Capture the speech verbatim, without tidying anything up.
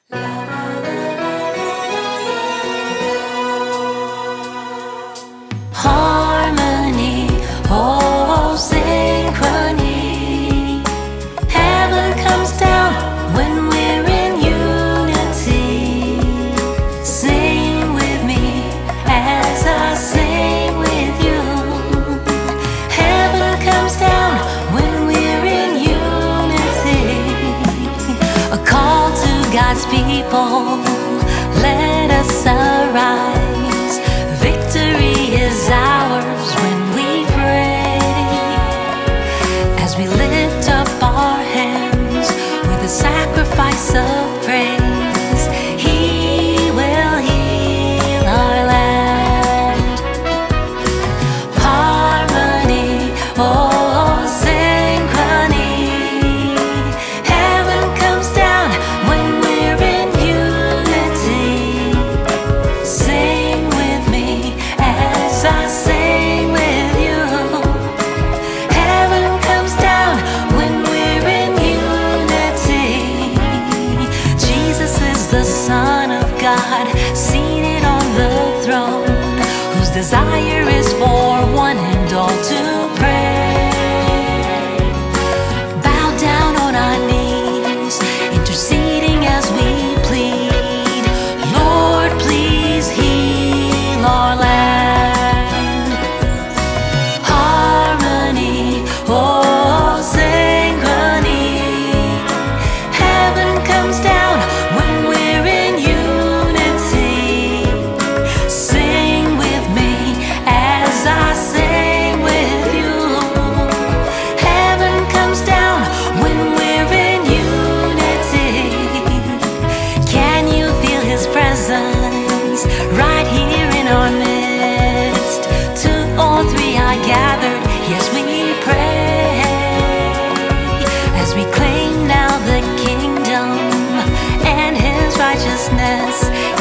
Harmony, oh synchrony. Heaven comes down when we're in unity. Sing with me as I sing with you. Heaven comes down when we're in unity. A call to God's people, let us arise. Victory is ours when we pray, as we lift up our hands with a sacrifice of praise. He will heal our land. Harmony, oh synchrony. Heaven comes down when we're in unity. Sing with me as I sing with you. Heaven comes down when we're in unity. Jesus is the Son of God, seated on the throne, whose desire is for one and all to pray. Bow down on our knees, interceding as we plead. Lord, please heal our land. Harmony, oh synchrony. Heaven comes down when we're in unity. Sing with me as I sing with you. Heaven comes down when we're in unity. Can you feel His presence right here in our midst? Two or three are gathered, yes, we pray, as we claim now the kingdom and His righteousness.